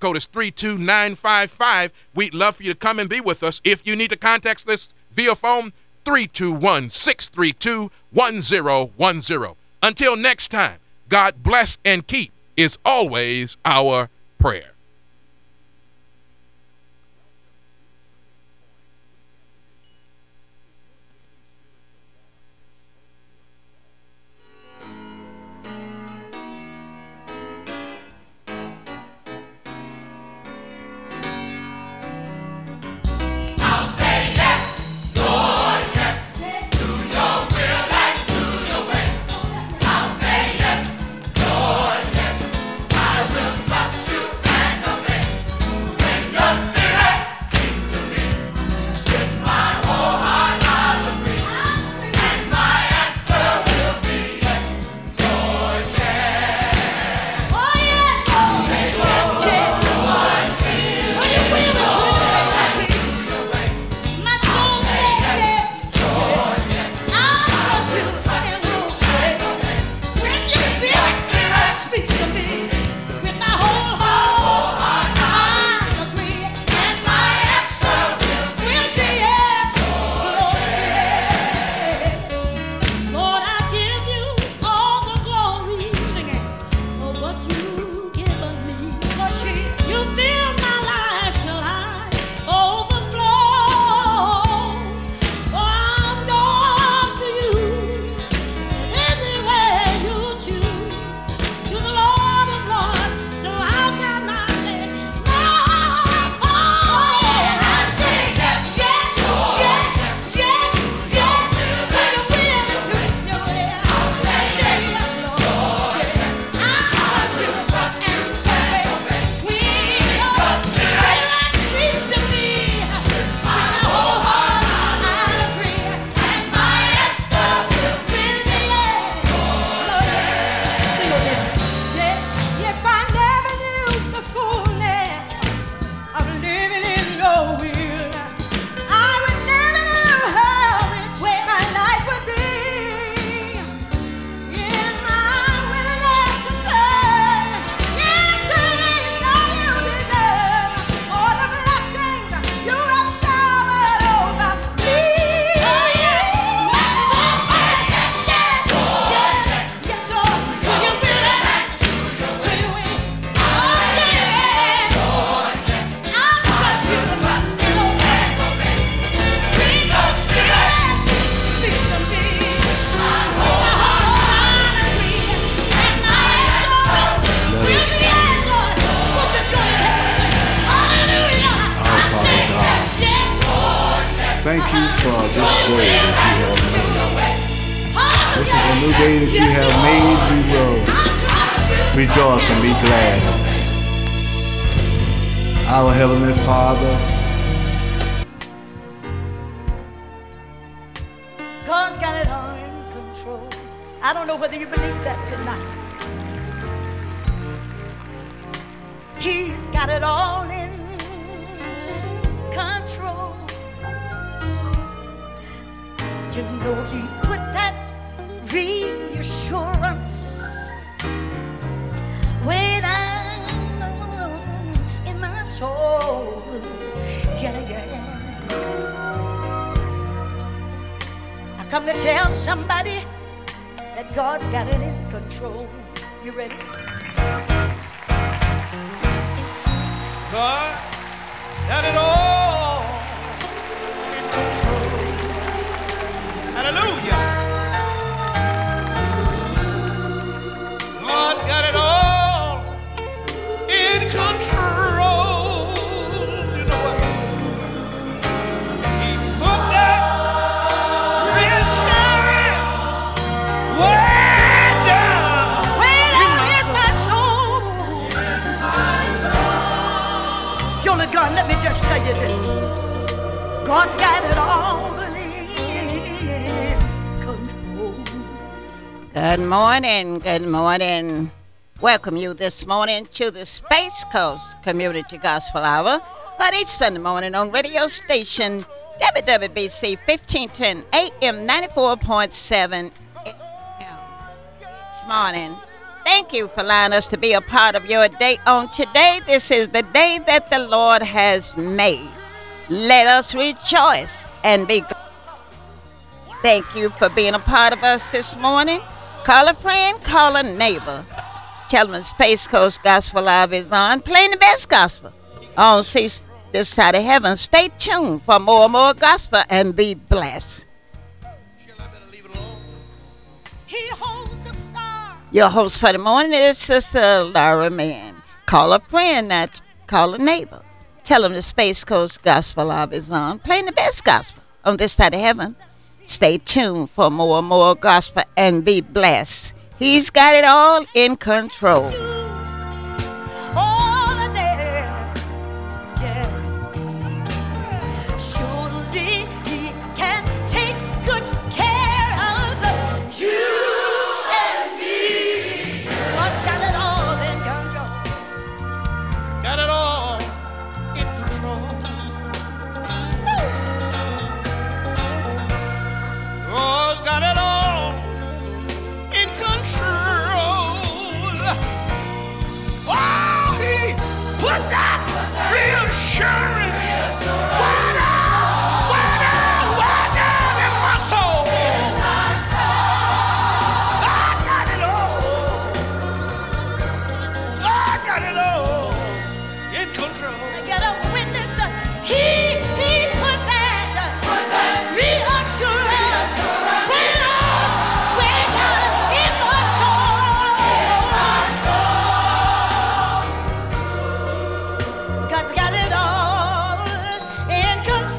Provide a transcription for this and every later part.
code is 32955. We'd love for you to come and be with us. If you need to contact us via phone, 321-632-1010. Until next time, God bless and keep is always our prayer. Thank you for this day that you have made. This is a new day that you have made. We will rejoice and be glad in it. Our Heavenly Father, God's got it all in control. I don't know whether you believe that tonight. He's got it all in control. You know he put that reassurance way down in my soul. Yeah, yeah. I come to tell somebody that God's got it in control. You ready? God got it all in control. Hallelujah. God got it all in control. You know what? He put that reassurance way down in my soul. Jolie Gunn, let me just tell you this. God's got it all in control. Good morning, good morning. Welcome you this morning to the Space Coast Community Gospel Hour. But each Sunday morning on radio station WWBC 1510 AM 94.7 AM. Each morning Thank you for allowing us to be a part of your day on today. This is the day that the Lord has made. Let us rejoice and be glad. Thank you for being a part of us this morning. Call a friend, call a neighbor. Tell them Space Coast Gospel Live is on, playing the best gospel on this side of heaven. Stay tuned for more and more gospel and be blessed. He holds the star. Your host for the morning is Sister Laura Mann. Call a friend, not call a neighbor. Tell them the Space Coast Gospel Live is on, playing the best gospel on this side of heaven. Stay tuned for more and more gospel and be blessed. He's got it all in control. All of them, yes. Surely he can take good care of you and me. God's got it all in control. Got it all in control. God's got it all in control. Oh, he put that reassurance way down in my soul. God got it all. God got it all in control. I got a witness. He put that reassurance way down in my soul. God's got it all in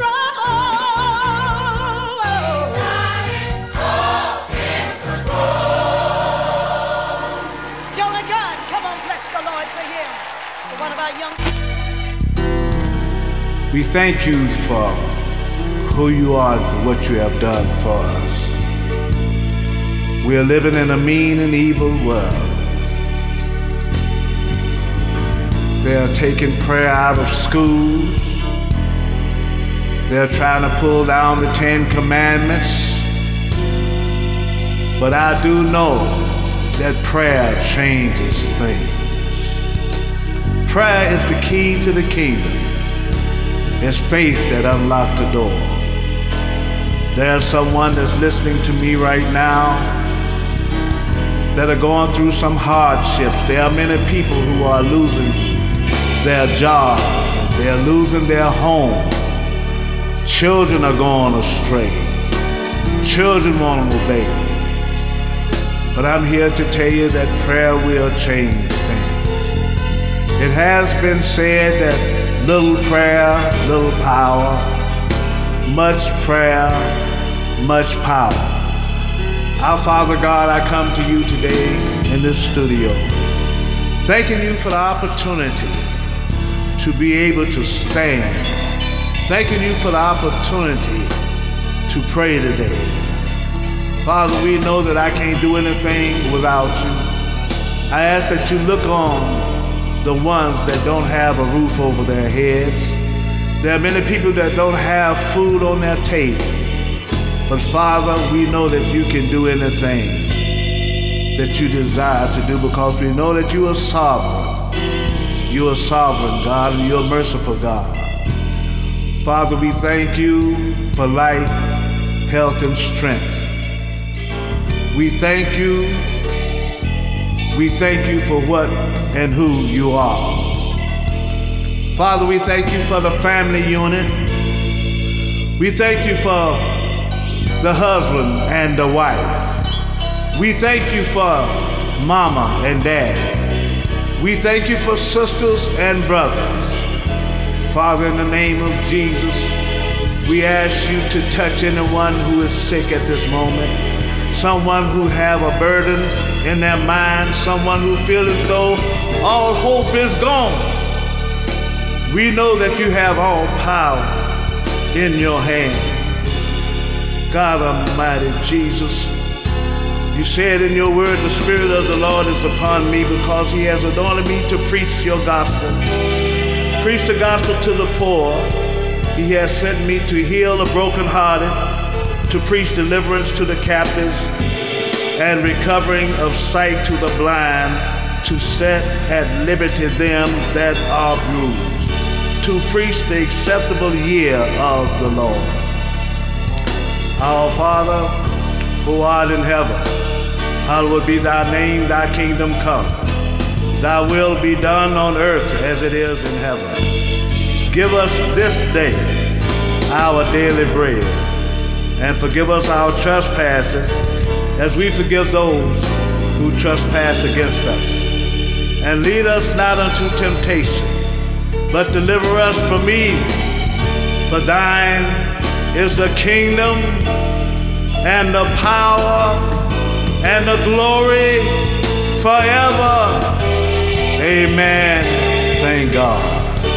control. Jonah God, come on, bless the Lord for him. For one of our young people. We thank you for who you are and for what you have done for us. We are living in a mean and evil world. They are taking prayer out of schools. They're trying to pull down the 10 Commandments. But I do know that prayer changes things. Prayer is the key to the kingdom. It's faith that unlocked the door. There's someone that's listening to me right now that are going through some hardships. There are many people who are losing their jobs. They're losing their home. Children are going astray. Children won't obey. But I'm here to tell you that prayer will change things. It has been said that little prayer, little power. Much prayer, much power. Our Father God, I come to you today in this studio, thanking you for the opportunity to be able to stand. Thanking you for the opportunity to pray today. Father, we know that I can't do anything without you. I ask that you look on the ones that don't have a roof over their heads. There are many people that don't have food on their table. But Father, we know that you can do anything that you desire to do because we know that you are sovereign. You are sovereign, God, and you're a merciful God. Father, we thank you for life, health, and strength. We thank you. We thank you for what and who you are. Father, we thank you for the family unit. We thank you for the husband and the wife. We thank you for mama and dad. We thank you for sisters and brothers. Father, in the name of Jesus, we ask you to touch anyone who is sick at this moment, someone who have a burden in their mind, someone who feels as though all hope is gone. We know that you have all power in your hand. God Almighty Jesus, you said in your word, the Spirit of the Lord is upon me because he has anointed me to preach your gospel. Preach the gospel to the poor. He has sent me to heal the brokenhearted, to preach deliverance to the captives, and recovering of sight to the blind, to set at liberty them that are bruised, to preach the acceptable year of the Lord. Our Father, who art in heaven, hallowed be thy name, thy kingdom come. Thy will be done on earth as it is in heaven. Give us this day our daily bread, and forgive us our trespasses as we forgive those who trespass against us. And lead us not unto temptation, but deliver us from evil. For thine is the kingdom and the power and the glory forever. Amen. Thank God.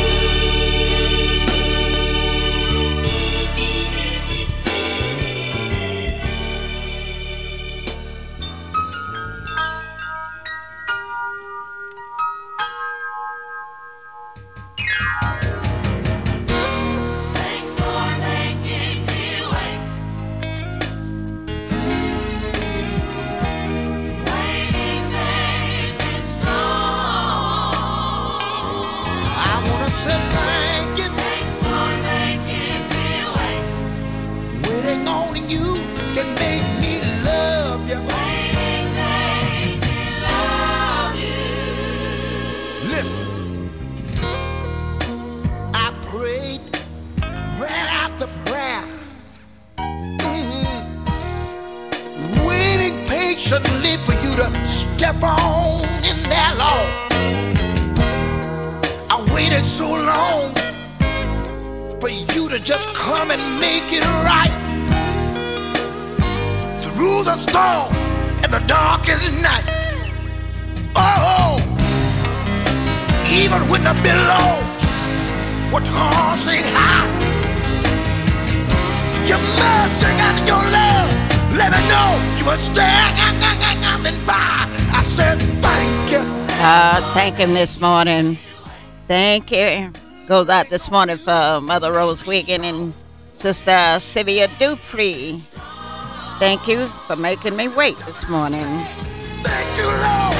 Thank him this morning. Thank you. Goes out this morning for Mother Rose Wiggin and Sister Sylvia Dupree. Thank you for making me wait this morning. Thank you, Lord.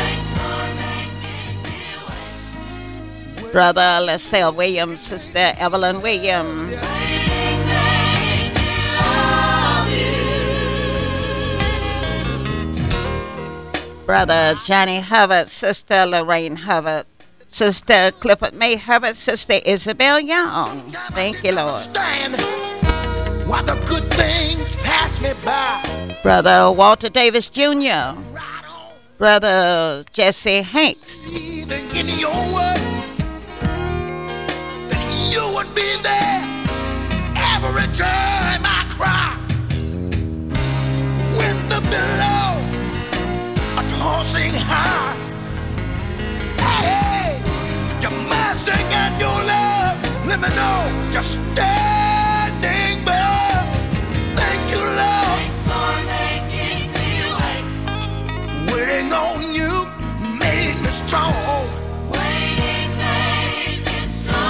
Brother LaSalle Williams, Sister Evelyn Williams. Brother Johnny Hubbard, Sister Lorraine Hubbard, Sister Clifford May Hubbard, Sister Isabel Young. Thank you, Lord. While the good things pass me by. Brother Walter Davis Jr., Brother Jesse Hanks. Even in your word, that you would be there every time I cry. When the billows are tossing high. Hey, your mercy and your love, let me know you're standing by. Thank you, Lord. Thanks for making me wait. Waiting on you made me strong. Waiting made me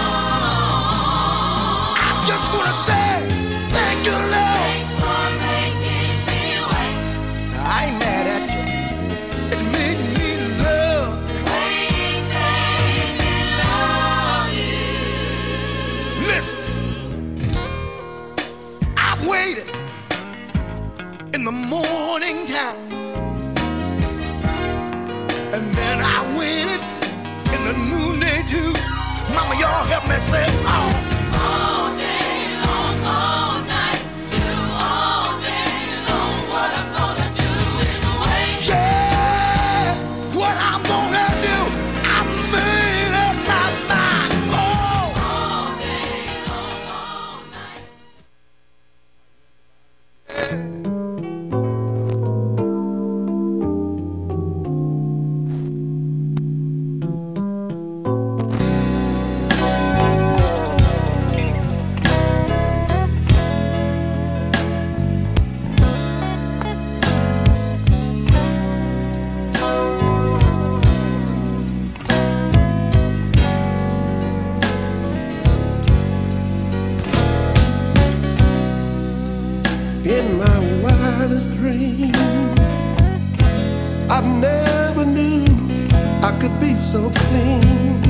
strong. I just wanna say thank you, Lord. Thanks for making me wait. I ain't mad at you. It made me love. Waiting made me love you. Listen, I waited in the morning time, and then I waited in the noonday dew. Mama, y'all help me say, all day long, all night, till all day long. What I'm gonna do is wait. Yeah, what I'm gonna do, I made up my mind. Oh, all day long, all night. In my wildest dreams, I never knew I could be so clean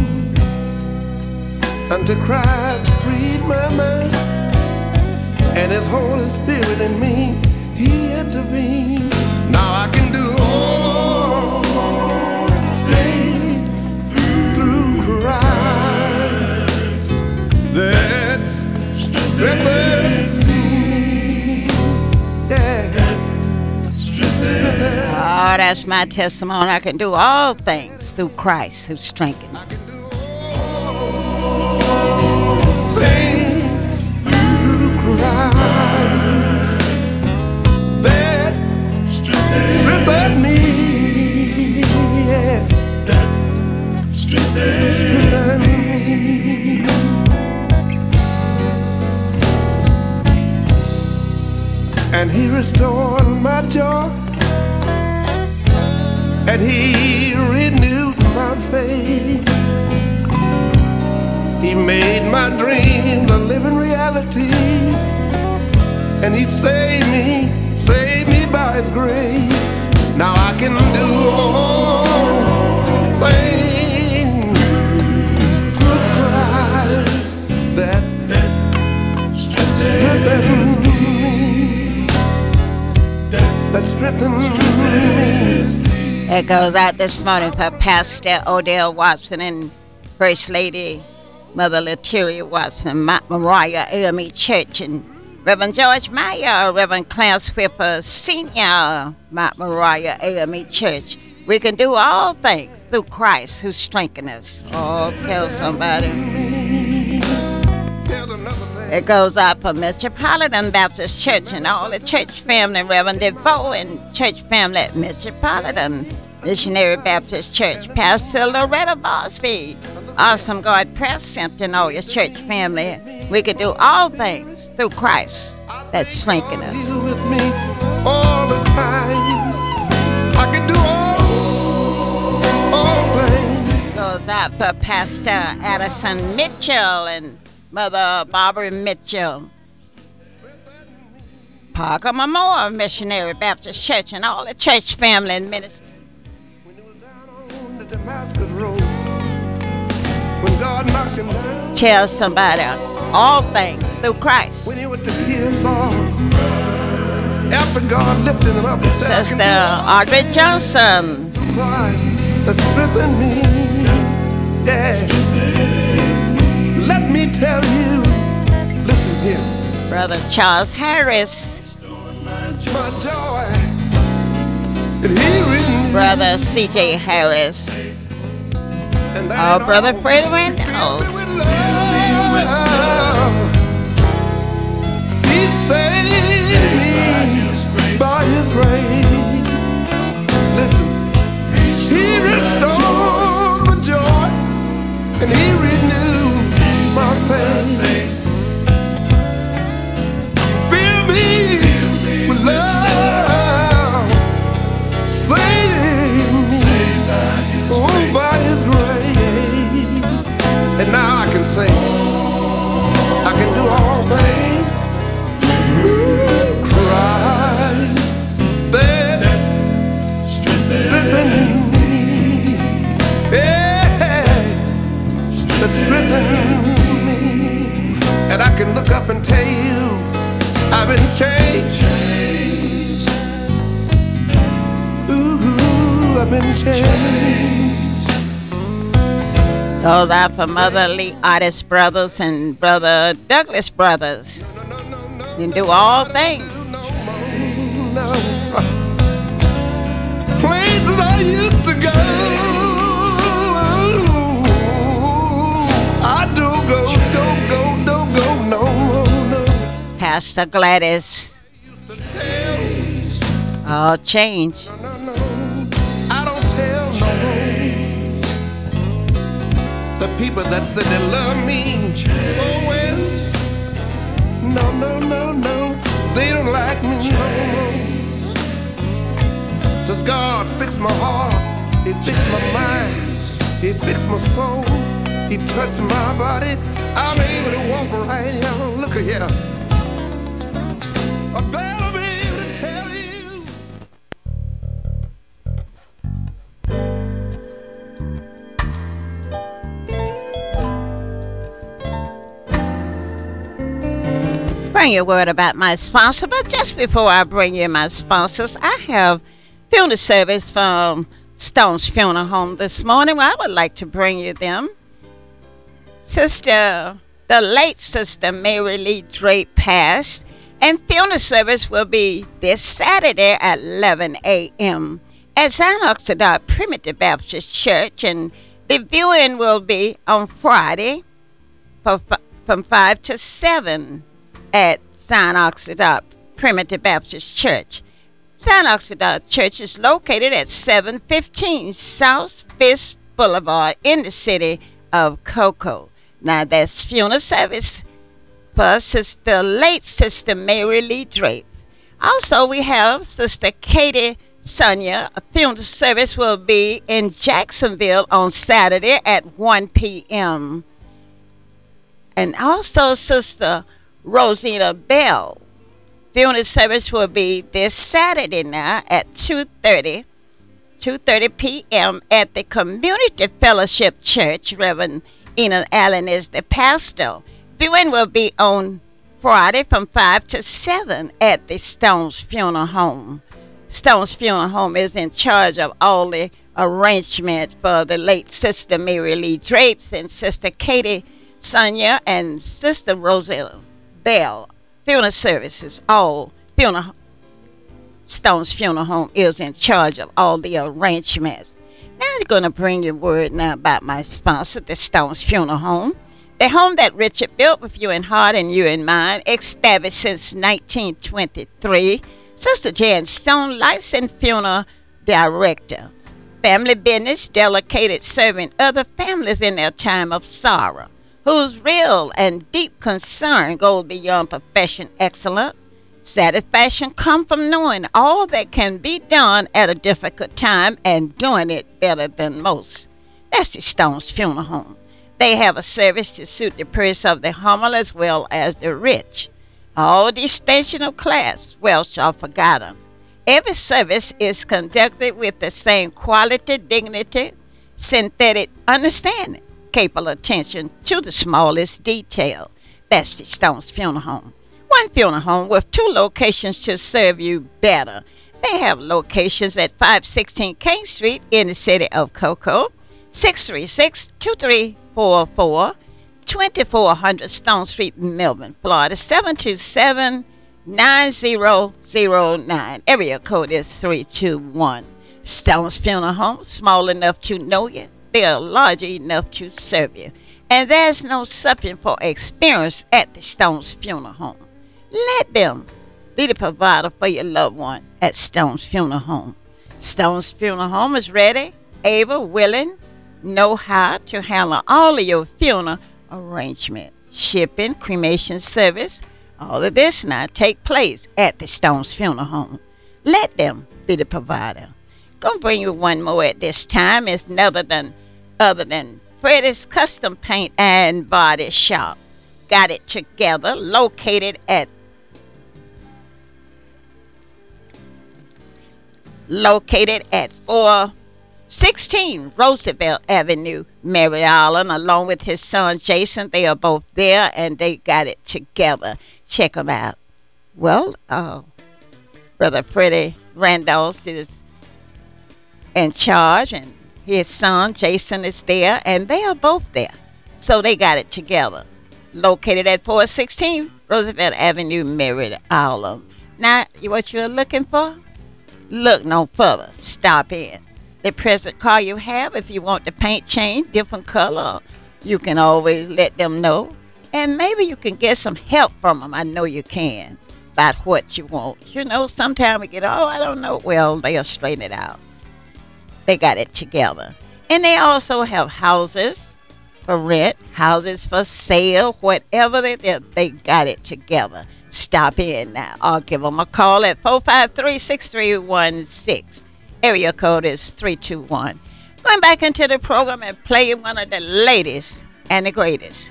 until Christ freed my mind and His Holy Spirit in me, He intervened. Now I can do all things through Christ that strengthens me. Yeah. Oh, that's my testimony. I can do all things through Christ who strengthens me. Things through Christ that strengthens me. Yeah. That strengthens me. And He restored my joy, and He renewed my faith. He made my dreams a living reality, and He saved me by His grace. Now I can do all things through Christ that strengthens me. That strengthens me. It goes out this morning for Pastor Odell Watson and First Lady Mother Letiria Watson, Mount Moriah AME Church, and Reverend George Meyer, Reverend Clarence Whipper Sr., Mount Moriah AME Church. We can do all things through Christ who strengthens us. Oh, tell somebody. It goes out for Metropolitan Baptist Church and all the church family, Reverend DeVoe and church family at Metropolitan Missionary Baptist Church, Pastor Loretta Bosby, Awesome God Press Center, and all your church family. We can do all things through Christ that strengthens us. With me all the time. I can do all things. Goes out for Pastor Addison Mitchell and Mother Barbara Mitchell, Parker Memorial Missionary Baptist Church, and all the church family and ministers. When he was down on the Damascus Road, when God knocked him down. Tell somebody all things through Christ. When he went to kill Saul, after God lifted him up, Sister Audrey Johnson. Christ that strengthened me. Yeah. Let me tell you, listen here. Brother Charles Harris. My joy, and He written. Brother C.J. Harris. And Oh, Brother Freddie Randalls. He saved me by His grace. Listen, He restored my joy, and He renewed my faith. Fill me with love, save me, oh, by His grace. And now I can say, I can do all things through Christ that strengthens me. Yeah, that strengthens me. And I can look up and tell you, I've been changed. Ooh, I've been changed. Goes out for Mother Lee Otis Brothers and Brother Douglas Brothers. You can do all things. No. Places I used to go, I don't go no more. Pastor Gladys. All change. No, I don't tell no more. The people that said they love me so well, no, they don't like me no more. Since God fixed my heart, He fixed my mind, He fixed my soul, He touched my body, I'm able to walk right now. Look at here. I better be able to tell you bring you a word about my sponsor. But just before I bring you my sponsors, I have funeral service from Stone's Funeral Home this morning. Well, I would like to bring you them. The late Sister Mary Lee Drake passed, and funeral service will be this Saturday at 11 a.m. at Zion Oxidot Primitive Baptist Church, and the viewing will be on Friday from 5 to 7 at Zion Oxidot Primitive Baptist Church. Zion Oxidot Church is located at 715 South Fisk Boulevard in the city of Cocoa. Now, that's funeral service for the late Sister Mary Lee Drake. Also, we have Sister Katie Sonia. A funeral service will be in Jacksonville on Saturday at 1 p.m. And also, Sister Rosina Bell. Funeral service will be this Saturday now at 2:30 p.m. at the Community Fellowship Church. Reverend Enon Allen is the pastor. Viewing will be on Friday from 5 to 7 at the Stone's Funeral Home. Stone's Funeral Home is in charge of all the arrangement for the late Sister Mary Lee Drake and Sister Katie Sonia and Sister Rosella Bell. Funeral services, Stone's Funeral Home is in charge of all the arrangements. Now I'm going to bring you word now about my sponsor, the Stone's Funeral Home. The home that Richard built with you in heart and you in mind, established since 1923. Sister Jan Stone, licensed funeral director. Family business dedicated serving other families in their time of sorrow, whose real and deep concern goes beyond profession excellence. Satisfaction comes from knowing all that can be done at a difficult time and doing it better than most. That's the Stone's Funeral Home. They have a service to suit the purse of the humble as well as the rich. All distinction of class, wealth are forgotten. Every service is conducted with the same quality, dignity, synthetic understanding, capable attention to the smallest detail. That's the Stone's Funeral Home. One funeral home with two locations to serve you better. They have locations at 516 King Street in the city of Cocoa, 636-2344, 2400 Stone Street, Melbourne, Florida, 727-9009. Area code is 321. Stone's Funeral Home, small enough to know you. They are large enough to serve you. And there's no substitute for experience at the Stone's Funeral Home. Let them be the provider for your loved one at Stone's Funeral Home. Stone's Funeral Home is ready, able, willing, know how to handle all of your funeral arrangement, shipping, cremation service. All of this now take place at the Stone's Funeral Home. Let them be the provider. Gonna bring you one more at this time. It's other than Freddie's Custom Paint and Body Shop. Got it together, located at 416 Roosevelt Avenue, Merritt Island, along with his son Jason. They are both there, and they got it together. Check them out. Well, Brother Freddie Randolph is in charge, and his son Jason is there, and they are both there. So they got it together. Located at 416 Roosevelt Avenue, Merritt Island. Now, what you're looking for? Look no further. Stop in. The present car you have, if you want the paint change, different color, you can always let them know. And maybe you can get some help from them. I know you can. About what you want. You know, sometimes we get, I don't know. Well, they'll straighten it out. They got it together. And they also have houses for rent, houses for sale, whatever they got it together. Stop in now or give them a call at 453-6316. Area code is 321. Going back into the program and playing one of the latest and the greatest.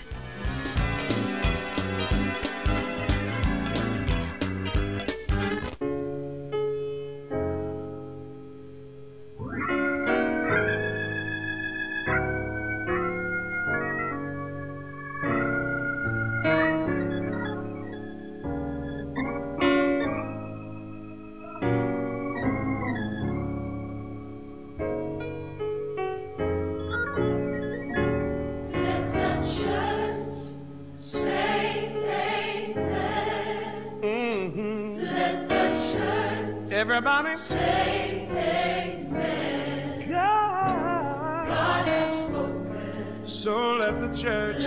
Everybody say amen. God has spoken. So let the church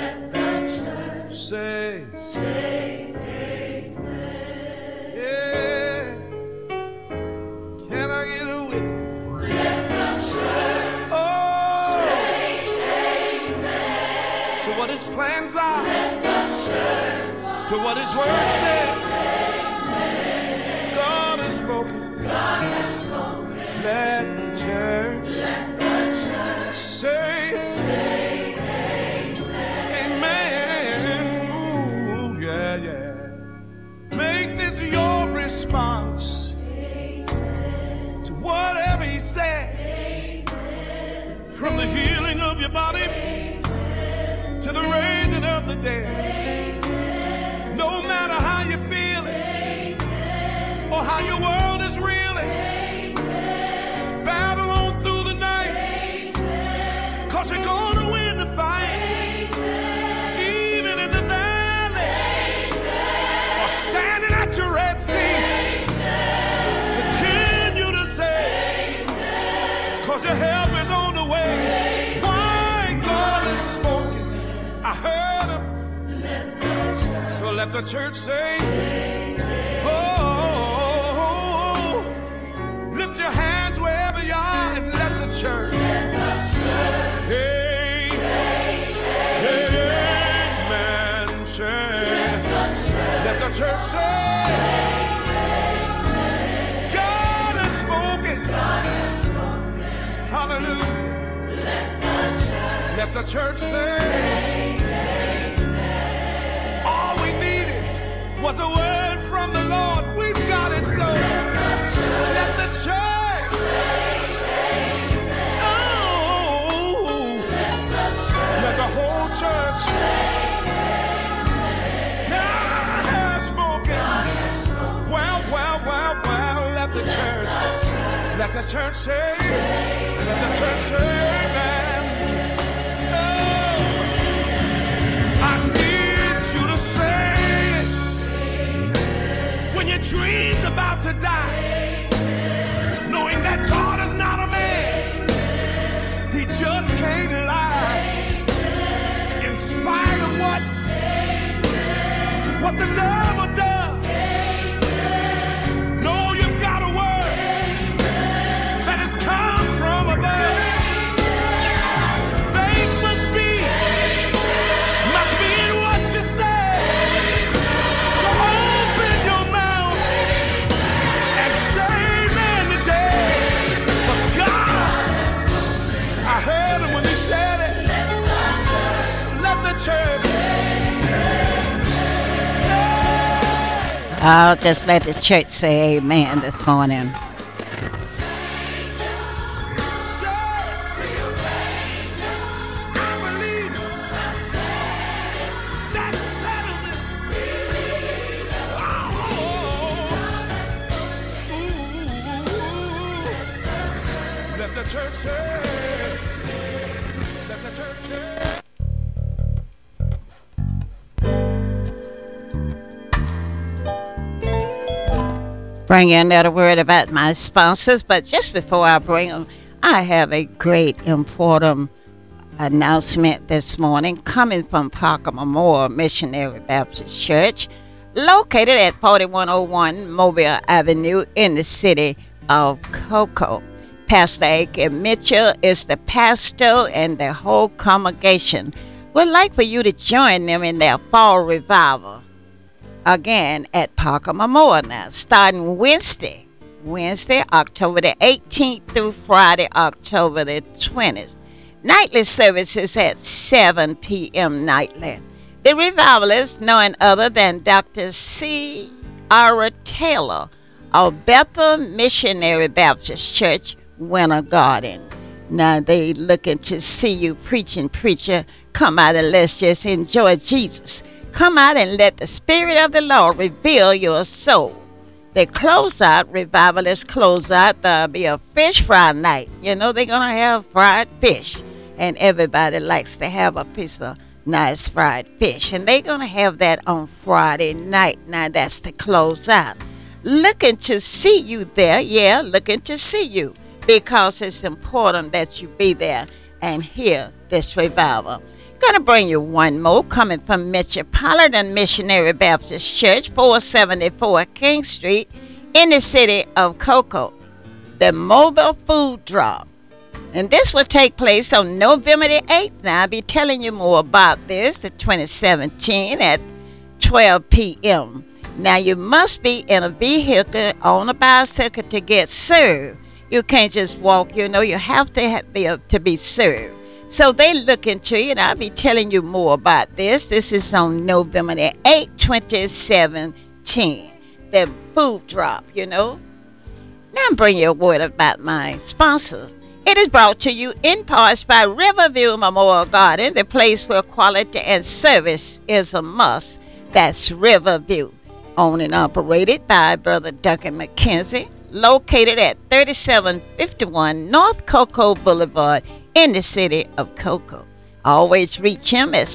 say amen. Yeah. Can I get a witness? Let the church say amen. To what his plans are. Let the church to what his word says. God has spoken. God has spoken. Let the church say amen. Ooh, yeah, yeah. Make this your response to whatever he said. From the healing of your body to the raising of the dead. No matter how you're feeling or how your world is reeling, battle on through the night, 'cause you're gonna win the fight. Even in the valley or standing at your Red Sea, continue to say, 'cause your help is on the way. Why? God has spoken. I heard him. So let the church say, oh, lift your hands wherever you are and let the church, hey, amen, say, let the church say, God has spoken, hallelujah, let the church say, all we needed was a word from the Lord. We've got it, so let the church, oh, let the whole church, God has spoken. Well, let the church say, let the church say, amen. Oh, I need you to say it when your dream's about to die, knowing that God is not a man, he just can't lie. In spite of what the devil does, know you've got a word that has come from above. Faith must be in what you say. So open your mouth and say amen today. 'Cause God, I heard him when he said it. Let the church. I'll just let the church say amen this morning. Let the church say, let the church say. Bring in another word about my sponsors, but just before I bring them, I have a great important announcement this morning coming from Parker Memorial Missionary Baptist Church, located at 4101 Mobile Avenue in the city of Cocoa. Pastor A.K. Mitchell is the pastor, and the whole congregation would like for you to join them in their fall revival. Again, at Parker Memorial now, starting Wednesday, October the 18th through Friday, October the 20th. Nightly services at 7 p.m. nightly. The revivalist, none other than Dr. C. R. Taylor of Bethel Missionary Baptist Church, Winter Garden. Now they looking to see you preacher. Come out and let's just enjoy Jesus. Come out and let the Spirit of the Lord reveal your soul. They close out, revivalists close out. There'll be a fish fry night. You know, they're going to have fried fish. And everybody likes to have a piece of nice fried fish. And they're going to have that on Friday night. Now, that's the close out. looking to see you there. Yeah, looking to see you because it's important that you be there and hear this revival. Gonna bring you one more coming from Metropolitan Missionary Baptist Church, 474 King Street in the city of Cocoa. The mobile food drop. And this will take place on November the 8th. Now, I'll be telling you more about this in 2017 at 12 p.m. Now, you must be in a vehicle on a bicycle to get served. You can't just walk, you have to be served. So they look into you, and I'll be telling you more about this. This is on November the 8th, 2017. The food drop, Now, I'm bringing you a word about my sponsors. It is brought to you in parts by Riverview Memorial Garden, the place where quality and service is a must. That's Riverview, owned and operated by Brother Duncan McKenzie, located at 3751 North Cocoa Boulevard in the city of Cocoa. Always reach him at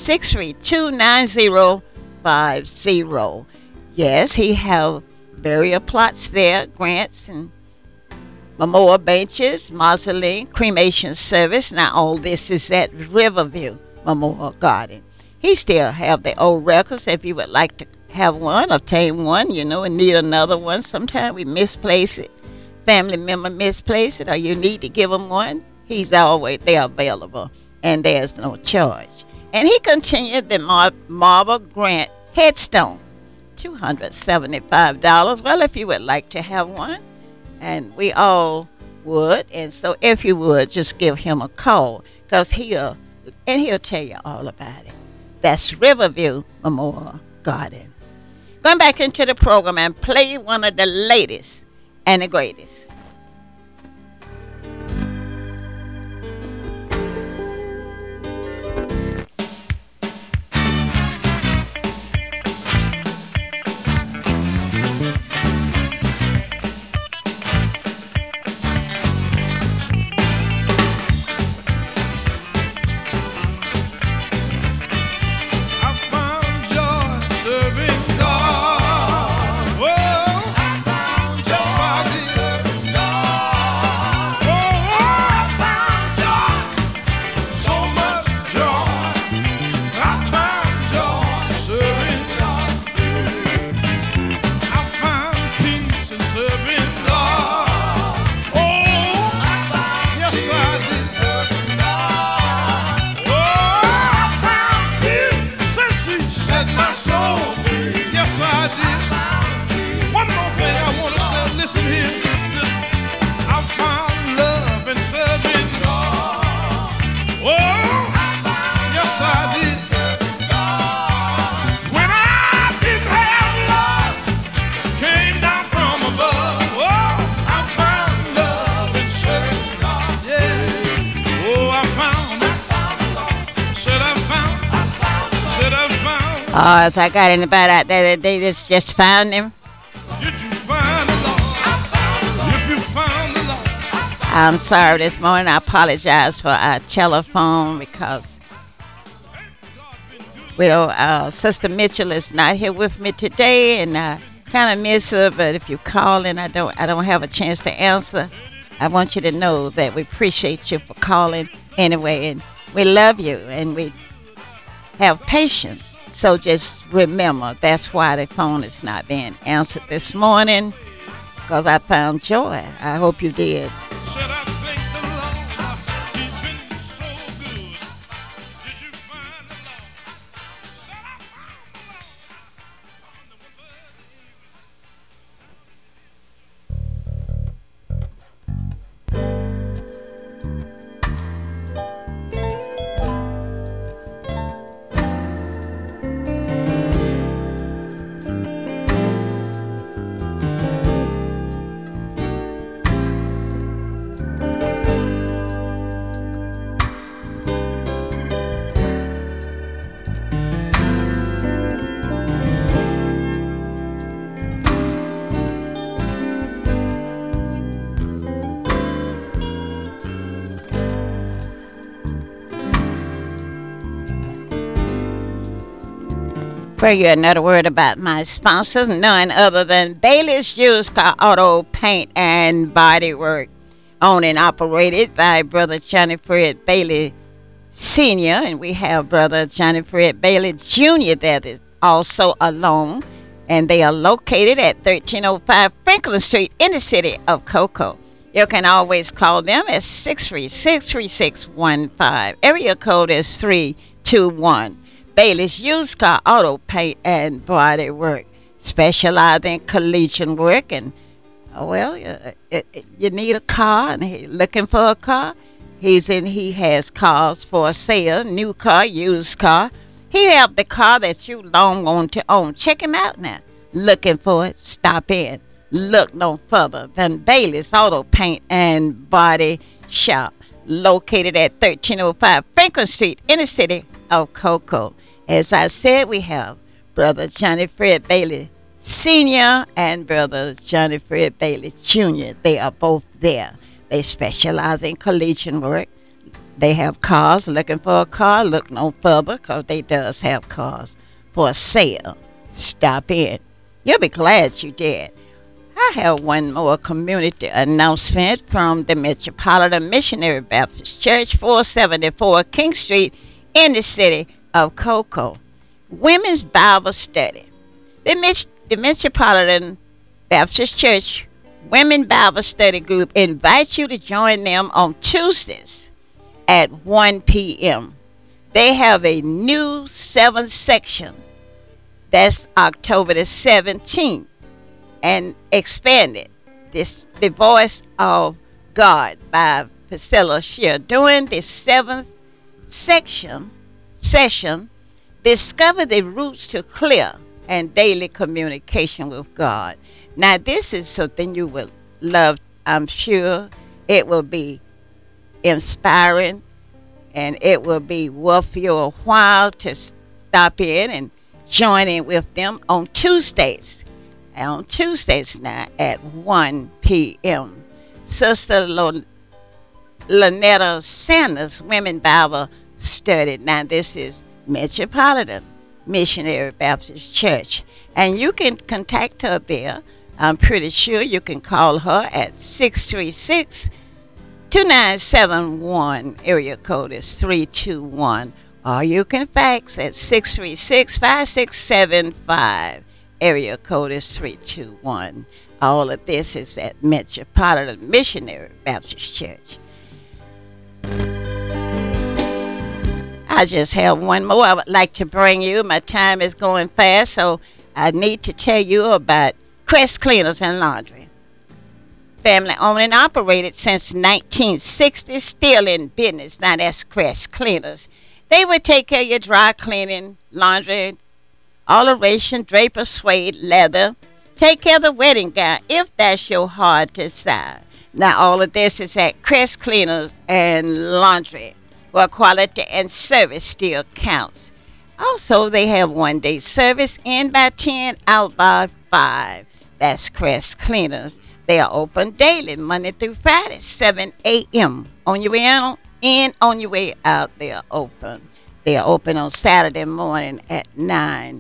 632-9050. Yes, he have burial plots there, grants and memorial benches, mausoleum, cremation service. Now all this is at Riverview Memorial Garden. He still have the old records if you would like to have one, obtain one, and need another one. Sometimes we misplace it. Family member misplace it, or you need to give them one. He's always there available, and there's no charge. And he continued the Marble Grant headstone, $275. Well, if you would like to have one, and we all would, and so if you would, just give him a call, because he'll tell you all about it. That's Riverview Memorial Garden. Going back into the program and play one of the latest and the greatest. If I got anybody out there that they just found him. Did you find the Lord? If you found the Lord. I'm sorry this morning. I apologize for our telephone because Sister Mitchell is not here with me today, and I kind of miss her. But if you call and I don't have a chance to answer, I want you to know that we appreciate you for calling anyway, and we love you, and we have patience. So just remember, that's why the phone is not being answered this morning, because I found joy. I hope you did. Bring you another word about my sponsors, none other than Bailey's Used Car Auto Paint and Body Work, owned and operated by Brother Johnny Fred Bailey Sr., and we have Brother Johnny Fred Bailey Jr. that is also alone, and they are located at 1305 Franklin Street in the city of Cocoa. You can always call them at 636-3615. Area code is 321. Bailey's Used Car Auto Paint and Body Work, specializing in collision work. And you need a car and you're looking for a car. He has cars for sale, new car, used car. He have the car that you long want to own. Check him out now. Looking for it? Stop in. Look no further than Bailey's Auto Paint and Body Shop, located at 1305 Franklin Street in the city of Cocoa. As I said, we have Brother Johnny Fred Bailey Sr. and Brother Johnny Fred Bailey Jr. They are both there. They specialize in collision work. They have cars. Looking for a car? Look no further, because they does have cars for sale. Stop in. You'll be glad you did. I have one more community announcement from the Metropolitan Missionary Baptist Church, 474 King Street in the city of Cocoa. Women's Bible Study. The Metropolitan Baptist Church Women Bible Study Group invites you to join them on Tuesdays at 1 p.m. They have a new 7th section. That's October the 17th. And expanded. The Voice of God by Priscilla Shear. During the 7th session, discover the routes to clear and daily communication with God. Now, this is something you will love, I'm sure. It will be inspiring, and it will be worth your while to stop in and join in with them on Tuesdays. On Tuesdays now at 1 p.m. Sister Lynetta Sanders, Women Bible Study. Now, this is Metropolitan Missionary Baptist Church. And you can contact her there. I'm pretty sure you can call her at 636-2971. Area code is 321. Or you can fax at 636-5675. Area code is 321. All of this is at Metropolitan Missionary Baptist Church. I just have one more I would like to bring you. My time is going fast, so I need to tell you about Crest Cleaners and Laundry. Family owned and operated since 1960, still in business. Now that's Crest Cleaners. They would take care of your dry cleaning, laundry, alteration, draper, suede, leather. Take care of the wedding gown if that's your heart desire. Now all of this is at Crest Cleaners and Laundry, where quality and service still counts. Also, they have one-day service, in by 10, out by 5. That's Crest Cleaners. They are open daily, Monday through Friday, 7 a.m. On your way in, on your way out, they are open. They are open on Saturday morning at 9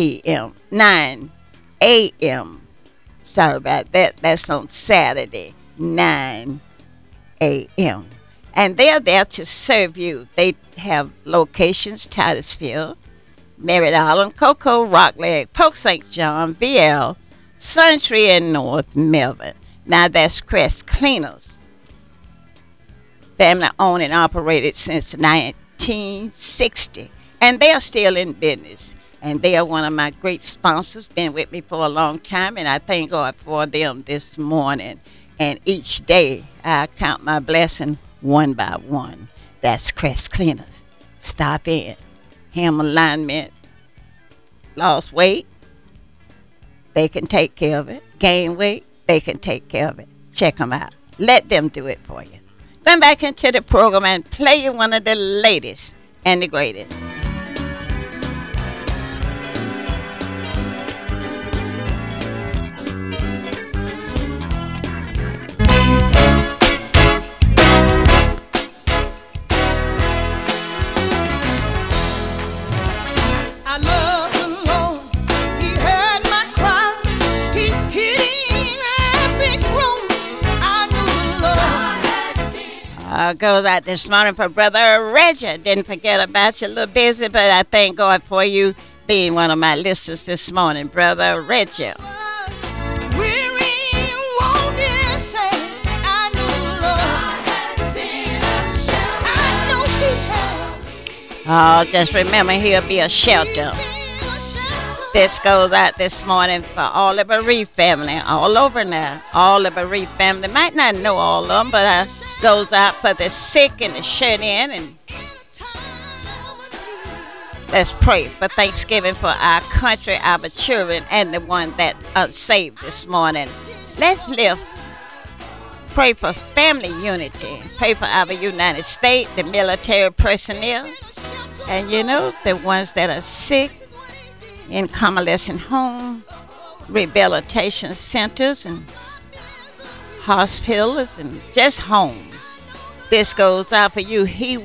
a.m. Sorry about that. That's on Saturday, 9 a.m. And they are there to serve you. They have locations: Titusville, Merritt Island, Cocoa, Rockledge, Polk St. John, VL, Suntree, and North Melbourne. Now that's Crest Cleaners. Family owned and operated since 1960. And they are still in business. And they are one of my great sponsors, been with me for a long time, and I thank God for them this morning. And each day I count my blessing one by one. That's Crest Cleaners. Stop in. Hem alignment, lost weight, they can take care of it. Gain weight, they can take care of it. Check them out. Let them do it for you. Going back into the program and play you one of the latest and the greatest. I love the Lord. Goes out this morning for Brother Reggie. Didn't forget about you, a little busy, but I thank God for you being one of my listeners this morning, Brother Reggie. Oh, just remember he'll be a shelter. This goes out this morning for all the bereaved family, all over now. All the bereaved family. Might not know all of them, but goes out for the sick and the shut in. And let's pray for Thanksgiving for our country, our children, and the one that unsaved this morning. Let's live. Pray for family unity. Pray for our United States, the military personnel, and the ones that are sick in convalescent home, rehabilitation centers, and hospitals, and just home. This goes out for you. He'll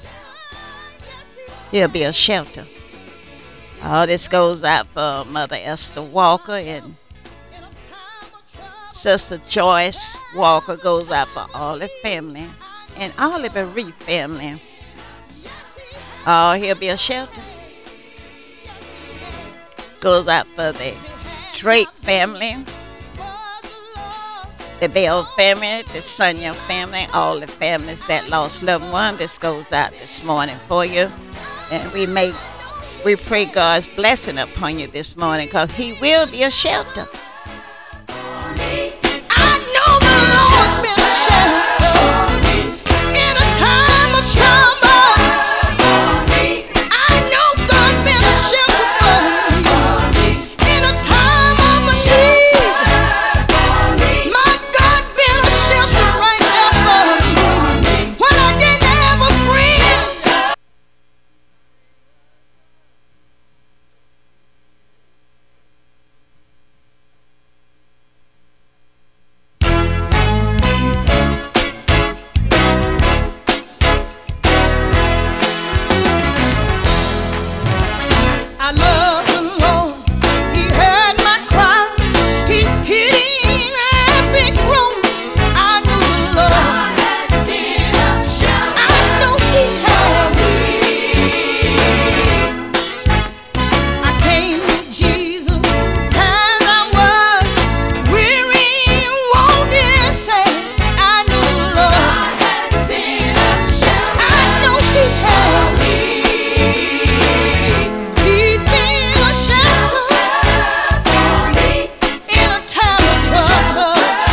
be a shelter. All this goes out for Mother Esther Walker, and Sister Joyce Walker. Goes out for all the family and all the bereaved family. Oh, he'll be a shelter. Goes out for the Drake family, the Bell family, the Sonia family, all the families that lost loved ones. This goes out this morning for you. And we pray God's blessing upon you this morning, because he will be a shelter. I know the Lord will shelter in a time of trouble. I know God been a shelter for me in a time of need. My God been a shelter right there for me when I didn't have a friend. I love the Lord. He heard my cry. He pitied every groan. I know the Lord has been a shelter. I know He has. I came to Jesus as I was, weary, wounded, and sad. I know the Lord has been a shelter. I know He has. He's been a shelter for me in a time of trouble.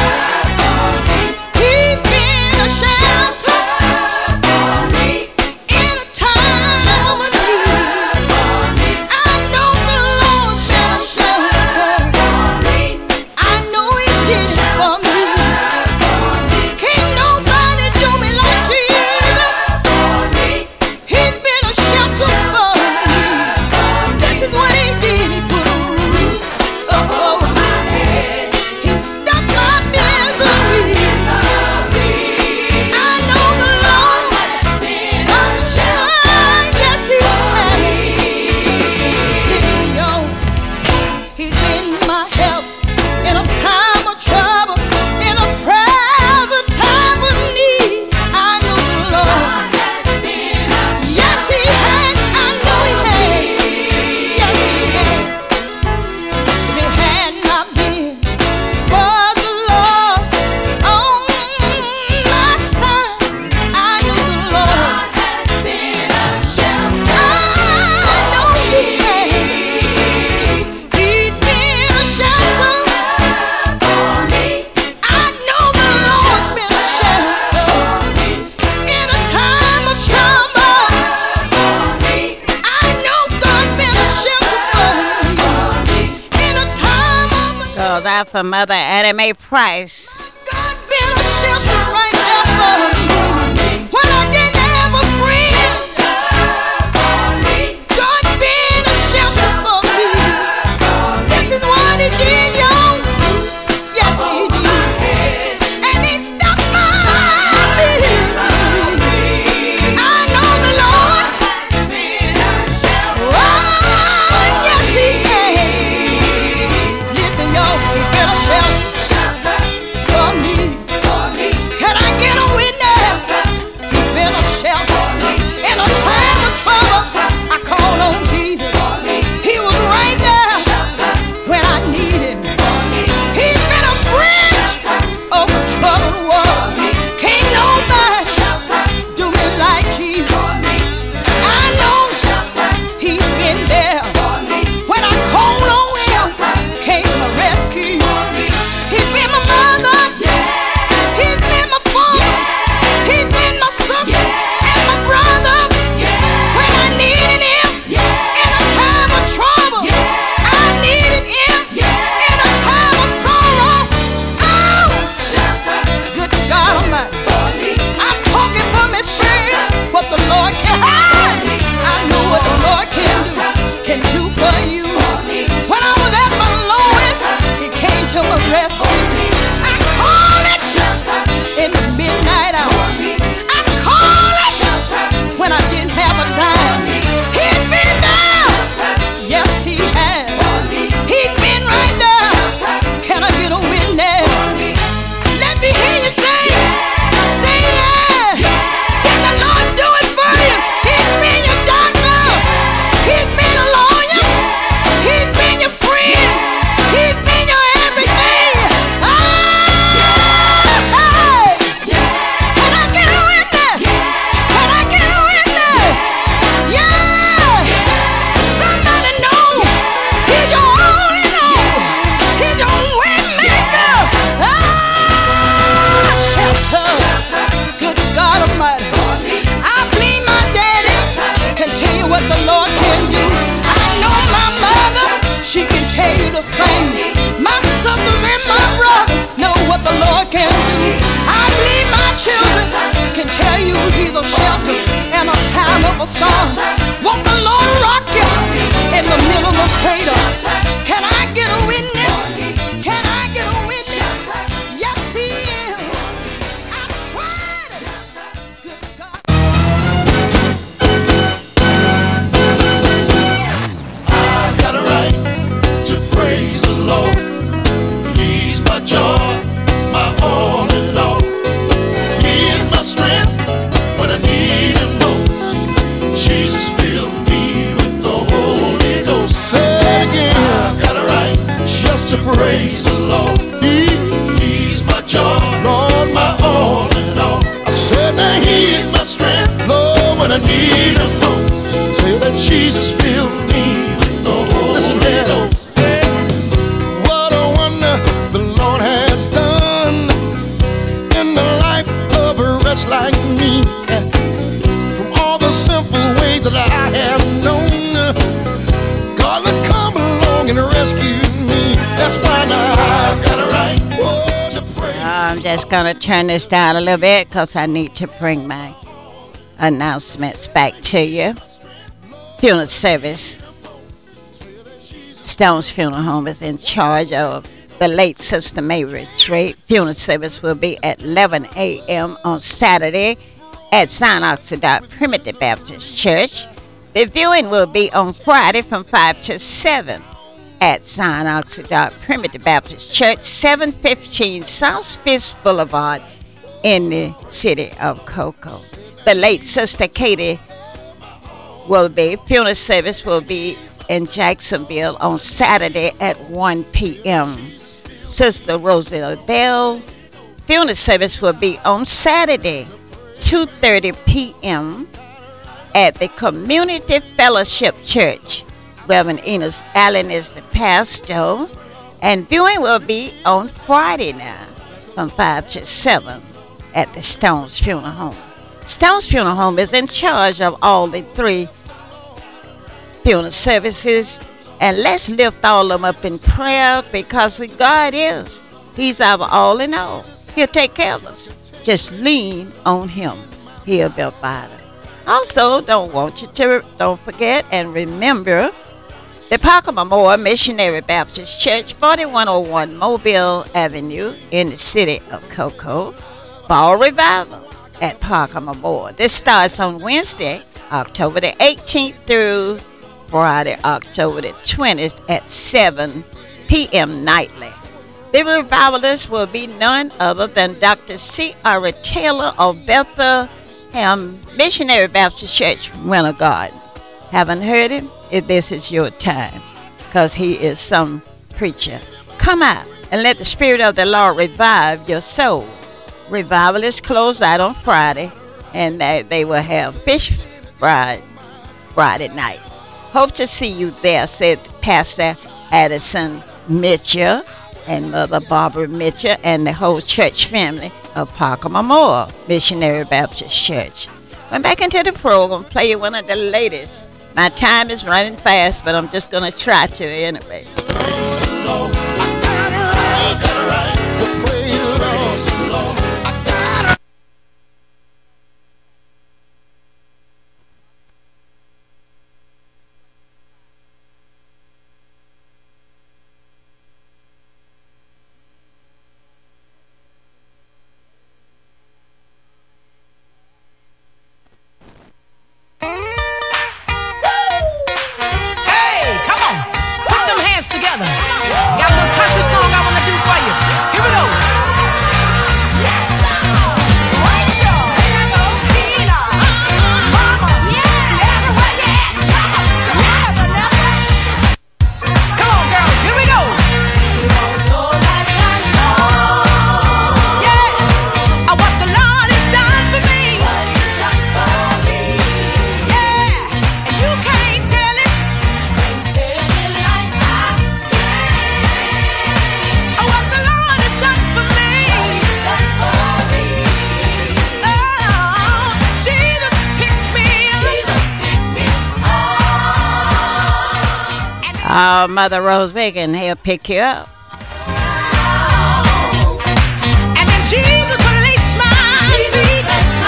He's been a shelter for me in a time of need. I know the Lord's been a shelter for me. I know He did it for me. Can't nobody do me like Jesus. He's been a shelter for me. This is what He did. He put a roof over my head. He stopped my misery. I know the Lord has been a shelter. Yes, He has. He's been my help in a time of trouble, in a present time of need. I know the Lord has been a shelter. Yes, He has. I know He has. Yes, He has. If it had not been for the Lord on my side, I know the Lord has been a shelter. I know He has. He's been a shelter for me. I know the Lord's been a shelter in a time of trouble. I know God's been a shelter for me in a time of Goes out for Mother Annie Mae Price. God been a shelter right there for me when I didn't have a friend. God been a shelter for me. This is what He did, y'all. Yes, He did. And He stopped my misery. I know the Lord has been a shelter. Oh, yes, He has. Listen, y'all, He's been a shelter for you. When I was at my lowest, he came to my rescue. I call it shelter in the midnight hour. I call it shelter when I didn't have a dime. He's been there. Yes, he has. He's been right there. Can I get a witness? Let me hear you say, say yeah. Can the Lord do it for you? He's been your doctor. He's been a lawyer. He's been your friend. He's been your everything. Ah, hey. Can I get a witness? Can I get a witness? Yeah. Somebody know he's your all in all. He's your way maker. Ah, shelter. Good God Almighty. I believe my daddy can tell you what the Lord can do. I know my mother, she can tell you the same. My sisters and my brother know what the Lord can do. I believe my children can tell you he's a shelter in a time of a storm. Won't the Lord rock you in the middle of the crater? Can I get a witness? Can I get a witness? Yes, he is. I tried it. Good God. I got a right to praise the Lord. He's my joy, my all in all. He is my strength when I need him most. Jesus filled me with the Holy Ghost. Say it again. I got a right just to praise the Lord. He's my joy, Lord, my all in all. I said now he is my strength, Lord, when I need him most. Say that Jesus filled me with the Holy Ghost. What a wonder the Lord has done in the life of a wretch like me. From all the sinful ways that I have known, God has come along and rescued me. That's why now I've got a right to pray. I'm just going to turn this down a little bit because I need to bring my announcements back to you. Funeral service. Stones Funeral Home is in charge of the late Sister Mary Treat. Funeral service will be at 11 a.m. on Saturday at St. Oxidot Primitive Baptist Church. The viewing will be on Friday from 5 to 7 at St. Oxidot Primitive Baptist Church, 715 South Fish Boulevard in the city of Cocoa. The late Sister Katie funeral service will be in Jacksonville on Saturday at 1 p.m. Sister Rosetta Bell funeral service will be on Saturday, 2:30 p.m. at the Community Fellowship Church. Reverend Enos Allen is the pastor, and viewing will be on Friday now from 5 to 7 at the Stones Funeral Home. Stones Funeral Home is in charge of all the three funeral services, and let's lift all of them up in prayer because who God is, he's our all in all. He'll take care of us. Just lean on him. He'll be provider. Also, don't forget and remember the Parker Memorial Missionary Baptist Church, 4101 Mobile Avenue in the city of Cocoa. Fall Revival at Parker Memorial. This starts on Wednesday, October the 18th through Friday, October the 20th at 7 p.m. nightly. The revivalist will be none other than Dr. C.R. Taylor of Bethlehem Missionary Baptist Church, Winter Garden. Haven't heard him? This is your time, because he is some preacher. Come out and let the Spirit of the Lord revive your soul. Revivalists close out on Friday, and they will have fish fried Friday night. Hope to see you there, said Pastor Addison Mitchell and Mother Barbara Mitchell and the whole church family of Parker Memorial Missionary Baptist Church. Went back into the program, play you one of the latest. My time is running fast, but I'm just going to try to anyway. Mother Rose Reagan, he'll pick you up. And then Jesus released my feet.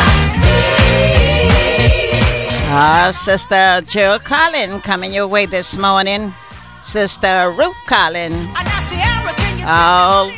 Sister Jill Collin coming your way this morning. Sister Ruth Collin. Oh,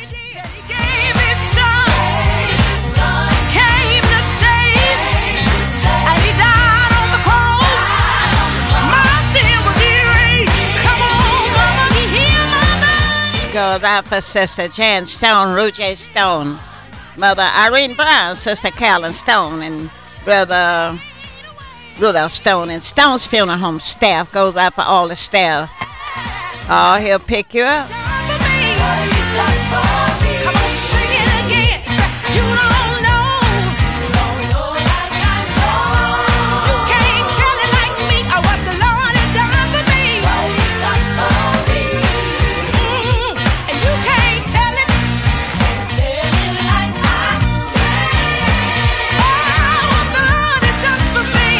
goes out for Sister Jan Stone, Ruth J. Stone, Mother Irene Brown, Sister Carolyn Stone, and Brother Rudolph Stone. And Stone's Funeral Home staff goes out for all the staff. Oh, he'll pick you up. Come on, sing it again. You don't know. You can't tell it like me or what the Lord has done for me. And you can't tell it. Oh, what the Lord has done for me.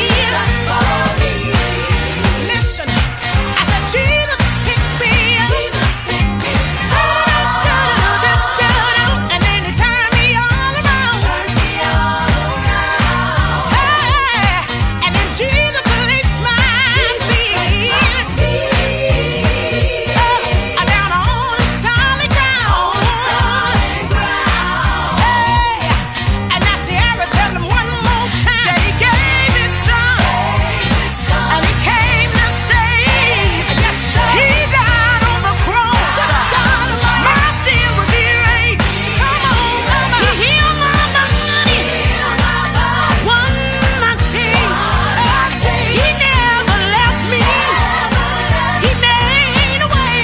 Listen, I said Jesus picked me up. And then he turned me all around. Hey, and then Jesus released my feet. Down on the solid ground. Hey, and now Sierra, tell him one more time. Say he gave his son. And he came to save. Yes, sir. He died on the cross. My sin was erased. Come on, mama. He healed my body. Won my case. He never left me. He made a way.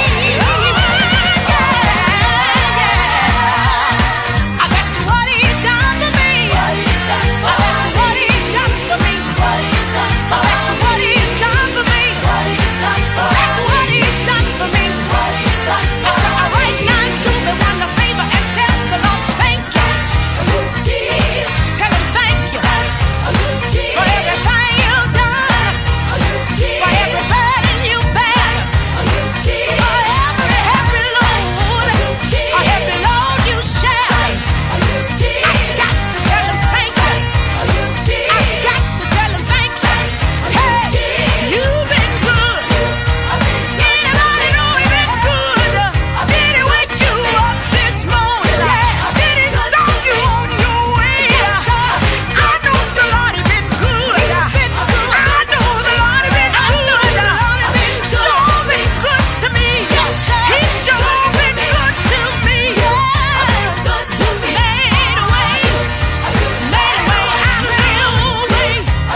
That's what he done for me. That's what he done for me. That's what he's done for me. That's what he's done for me. So right now, do me one favor and tell the Lord thank you. Tell him thank you for everything you've done, for every burden you bear, for every load, or every load you share. I got to tell him thank you. I got to tell him thank you. Hey, you've been good. Anybody know he's been good? Did he wake you up this morning? Did he start you on your way? Yes, sir. I know the Lord has been good. I know the Lord has been good. Sure been good to me. Yes, sir. He's sure been good to me. Made a way. Made a way out of no way.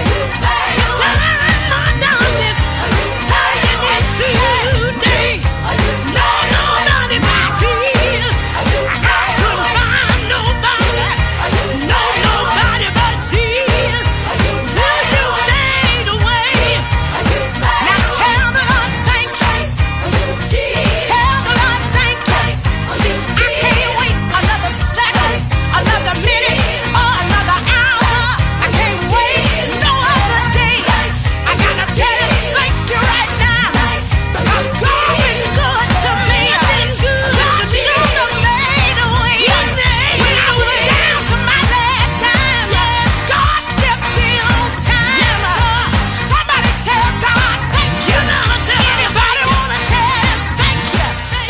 I'm not done this. Taking it today. No, not in my sin. I couldn't find nobody. No, nobody but Jesus. You made a way. Now tell the Lord thank you. Tell the Lord thank you. See, I can't wait another second, another minute, or another hour. I can't wait no other day. I gotta tell him thank you right now, because God been good to me. God should have made a way. When I was down to my last time, God stepped in on time. Somebody tell God thank you. Anybody wanna tell him thank you?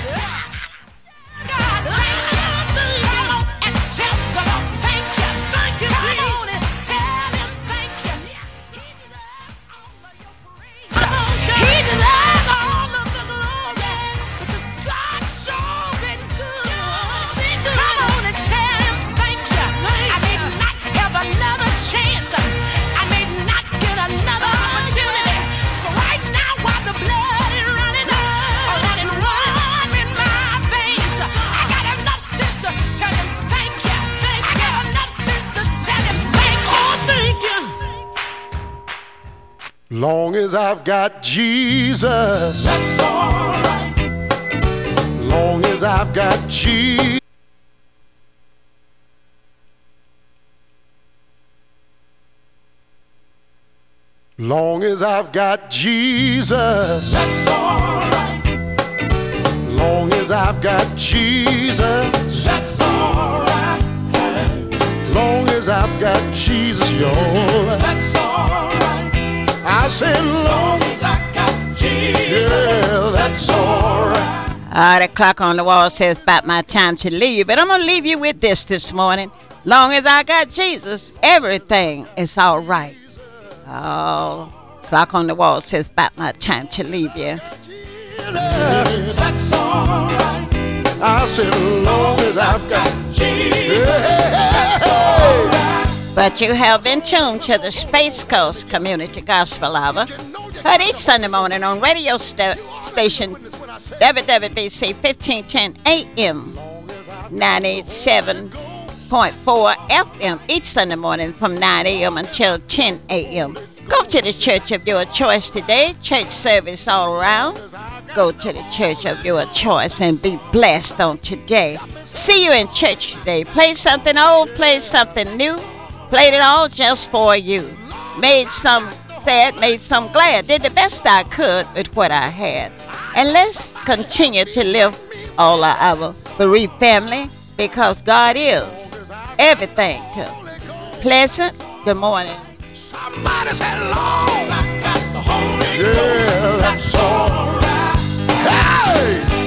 God, come on and tell the Lord thank you. Come on and tell him thank you. He deserves all of the glory, because God sure been good. Come on and tell him thank you. I may not have another chance. I may not get another opportunity. So right now, while the blood is running warm in my veins, I got enough sense to tell him thank you. I got enough sense to tell him thank you. Oh, thank you. Long as I've got Jesus, that's all right. Long as I've got Jesus. Long as I've got Jesus, that's all right. I've got Jesus, That's alright. long as I've got Jesus, yo. That's alright. I said, long As I got Jesus. yeah, that's alright. The clock on the wall says about my time to leave, but I'm going to leave you with this morning. Long as I got Jesus, everything is all right. Oh, clock on the wall says about my time to leave you. That's alright. I said, long as I've got Jesus. That's alright. But you have been tuned to the Space Coast Community Gospel Hour. Heard each Sunday morning on radio station WWBC 1510 AM, 97.4 FM each Sunday morning from 9 a.m. until 10 a.m. Go to the church of your choice today. Church service all around. Go to the church of your choice and be blessed on today. See you in church today. Play something old, play something new. Played it all just for you. Made some sad, made some glad. Did the best I could with what I had. And let's continue to live all of our bereaved family because God is everything to us. Pleasant, good morning. Somebody said, long as I got the Holy Yeah, Ghost. That's alright. Hey!